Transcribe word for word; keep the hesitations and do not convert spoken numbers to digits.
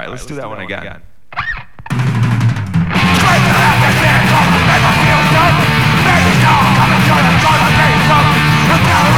right, let's do that one again. Maybe now I'm a